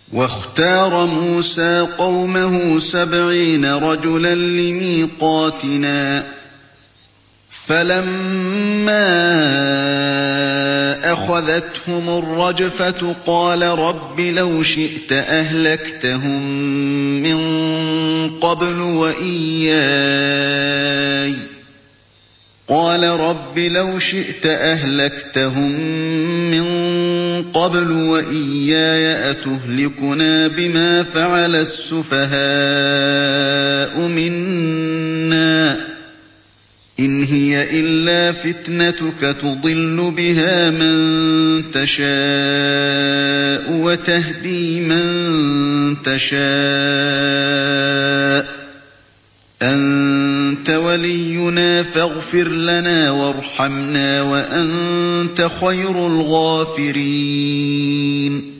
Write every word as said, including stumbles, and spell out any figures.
وَاخْتَارَ مُوسَىٰ قَوْمَهُ سَبْعِينَ رَجُلًا لِّمِيقَاتِنَا ۖ فَلَمَّا أَخَذَتْهُمُ الرَّجْفَةُ قَالَ رَبِّ لَوْ شِئْتَ أَهْلَكْتَهُم مِّن قَبْلُ وَإِيَّايَ قَالَ رَبِّ لَوْ شِئْتَ أَهْلَكْتَهُم مِّن قَبْلُ وَإِيَّايَ أَتُهْلِكُنَا بِمَا فَعَلَ السُّفَهَاءُ مِنَّا ۖ إِنْ هِيَ إِلَّا فِتْنَتُكَ تُضِلُّ بِهَا مَن تَشَاءُ وَتَهْدِي مَن تَشَاءُ ۖ أَنتَ وَلِيُّنَا فَاغْفِرْ لَنَا وَارْحَمْنَا وَأَنتَ خَيْرُ الْغَافِرِينَ